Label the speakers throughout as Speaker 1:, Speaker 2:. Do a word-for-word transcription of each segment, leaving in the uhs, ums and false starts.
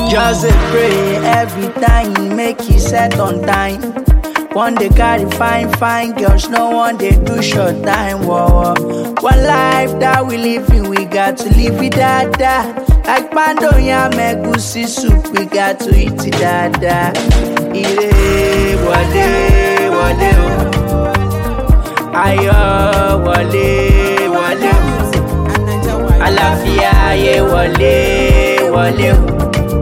Speaker 1: Just a pray every time, make it set on time. One day carry fine, fine girls, no one they do short time. Whoa, whoa. One life that we live in, we got to live it dada. Like pando yam egusi soup, we got to eat it dada. Ire wale wale o, ayo wale wale o, alafia ye wale wale o,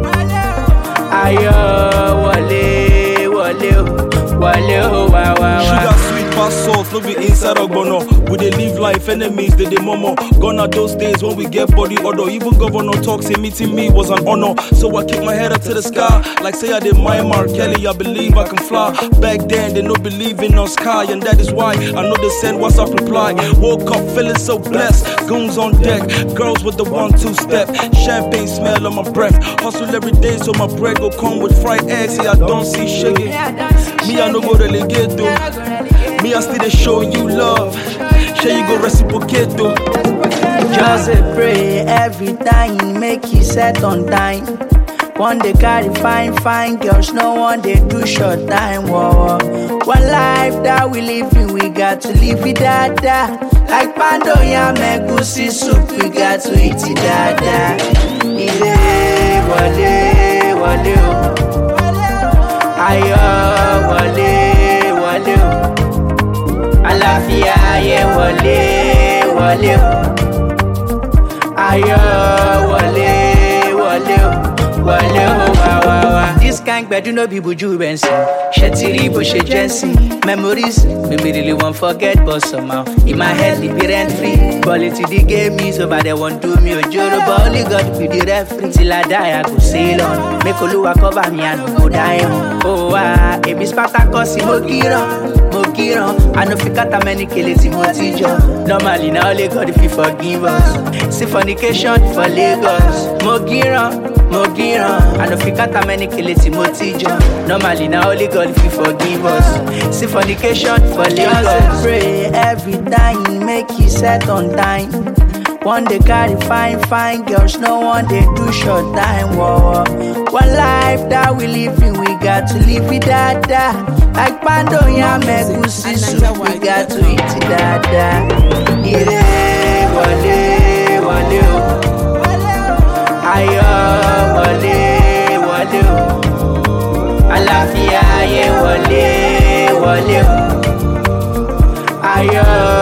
Speaker 1: ayo wale wale o.
Speaker 2: Sugar sweet past salt, no be inside of bono. We dey live life, enemies they dey murmur. Gone are those days when we get body odor. Even governor talks, say meeting me was an honor. So I keep my head up to the sky, like say I did my Mark Kelly. I believe I can fly. Back then they no believe in us sky, and that is why I know they send WhatsApp reply. Woke up feeling so blessed, goons on deck, girls with the one-two step, champagne smell on my breath. Hustle every day so my bread will come with fried eggs. See I don't see shaking. Me I no go relegate though. Me I still dey show you love. Shall you go reciprocate though?
Speaker 1: Just a pray every time, make it set on time. One day carry fine, fine girls, no one they do short time. Whoa, whoa. One life that we live in, we got to live it dada. Like pando yam egusi soup, we got to eat it dada. Ire wale wale o, ayo wale wale o, alafia ye wale wale o, ayo wale wale o, wale o wa wa wa. This kind gbedu no be buju bensi, shetiri bo she jensi. Memories, me me really won't forget, but somehow in my head it be rent free. Quality the game is over, they won't do me a joro, but only God be the referee. Till I die, I go sail on. Make Oluwa cover me and go die on. Oh ah, it be Spartacus, Mogiron, Mogiron. I know fikata many killing motijo. Normally now only God if you forgive us. See fornication for Lagos, Mogiron. Mogiron, I know fikata many kill it motijo. Normally now only God if you forgive us. See fornication for Lagos. Pray every time, make it set on time. One day carry fine, fine girls, no one they do short time. Whoa, whoa. One life that we live in, we got to live it dada. Like pando yam egusi soup, we got to eat it dada. Ire wale wale o, ayo wale wale o, alafia ye wale wale o, ayo